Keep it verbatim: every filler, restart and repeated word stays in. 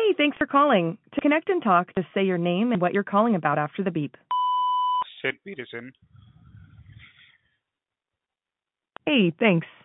Hey, thanks for calling. To connect and talk, just say your name and what you're calling about after the beep. Sid Peterson. Hey, thanks.